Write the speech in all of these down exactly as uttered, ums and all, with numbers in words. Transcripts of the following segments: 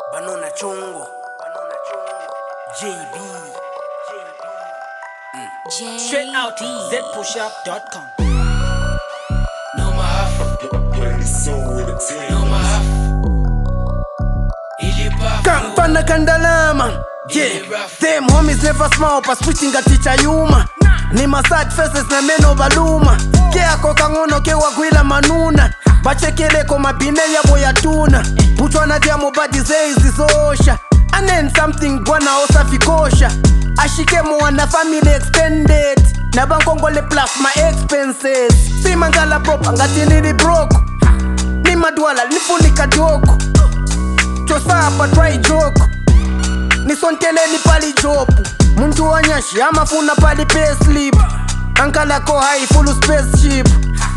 Banona Chongo, Banona Chongo, J B, mm. Straight out z push up dot com. No maaf, no maaf. Ili puff, Kampana Kandalama, yeah. Them homies never smile, pas switching a teacher yuma. Ni masad faces na meno baluma. Ke ako kangono ke wagwila manuna. Bachekele ko mabine ya boya tuna. Butwana dia mobadi zeizi zosha. And then something bwana osafikosha. Ashike mwana family extended. Na bankongole plus my expenses. Si mangala proper ngati nili broke. Ni madwala nifunika doko. Chosa hapa try joke. Nisontele ni pali jopu. Muntu wanyashi amafuna pali payslip. Ankala ko high full spaceship.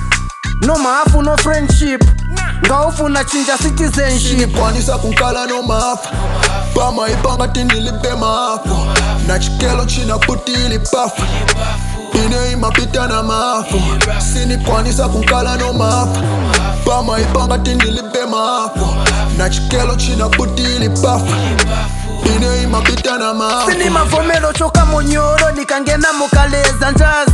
No maafu no friendship. Ngaufu na chinja citizenship. Kwanisa kunkala no maafu. Pama ipanga tinilipe maafu. Na chikelo china puti ili pafu. Ine imapita na maafu. Sini kwanisa kunkala no maafu. Pama ipanga tinilipe maafu. Na chikelo china puti ili pafu. Ine imapita na maafu. Sini mavomelo choka monyoro. Nikangena mukaleza njazi.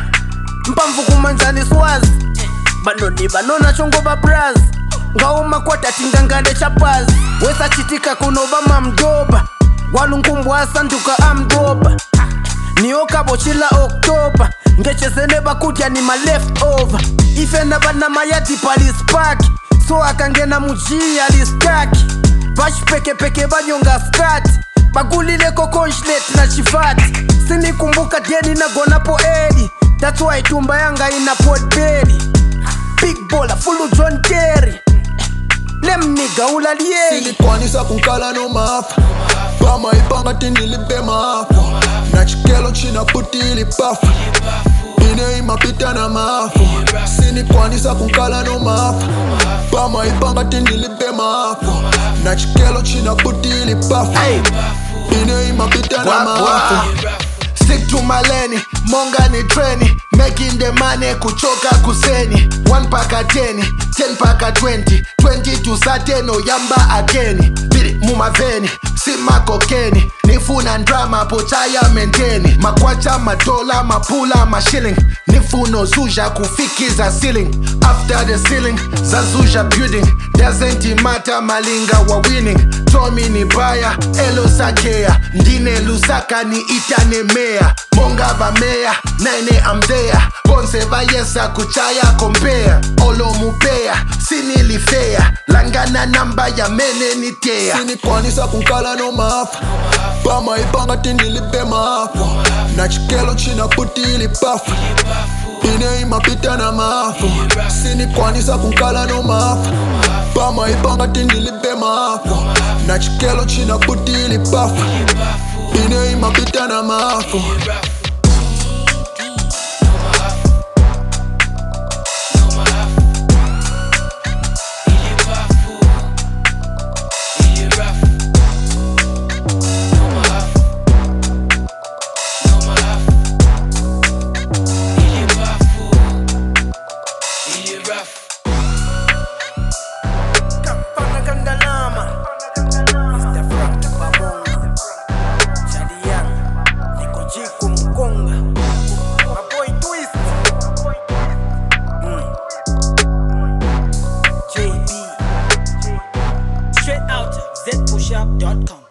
Mpamvu kumanjani swazi. Banoni banona chongo ba braz. Ngauma kwa tatingangande chapazi. Wesa chitika kunoba mamdoba. Walunkumbu asanduka amdoba. Nioka bochila Oktoba. Ngechezene bakudya ni ma leftover. Ife na bana mayati pali spark. So akangena mujia listaki. Bash peke peke banyonga skati. Bagulile kokonshlet na chifati. Sini kumbuka deni na gona po edi. That's why tumba yanga ina pot belly. Big baller full of John Terry. Lem nigga ulaliye. Sini kwanisa kunkala no maafu. Pama ipanga tinilipe maafu. Na chikelo china puti ili pafu. Ine imapita na maafu. Sini kwanisa kunkala no maafu. Pama ipanga tinilipe maafu. Na chikelo china puti ili pafu. Ine imapita na maafu. Stick to my lane, monga ni treni. Making the money kuchoka kuseni. One paka ten, ten paka twenty. Twenty to certain oyamba again. Bidi mumaveni, sima kokeni. Nifuna drama pochaya maintain. Makwacha madola mapula mashilling. Nifuno zuja kufikiza ceiling. After the ceiling, zazuja building. Doesn't matter malinga wa winning. Tommy ni baya, elo sakea. Ndine lusaka ni itane mea. Monga va mea, nene I'm there. Bonse va yesa kuchaya compare. Olo mupea, sinili fair. Langana namba ya mene ni tea. Sini kwanisa kunkala no maafu. Pama ipanga tinilipe maafu. Na chikelo china puti ili pafu. Ine imapita na maafu. Sini kwanisa kunkala no maafu. Pama ipanga tinilipe maafu. Na chikelo china puti ili pafu. Ine imapita na maafu. Kampana Kandalama. Mister Frank Babonga. Chadian. Niko Jiku Mkonga. My boy Twist. Mm. J B. Straight out z push up dot com.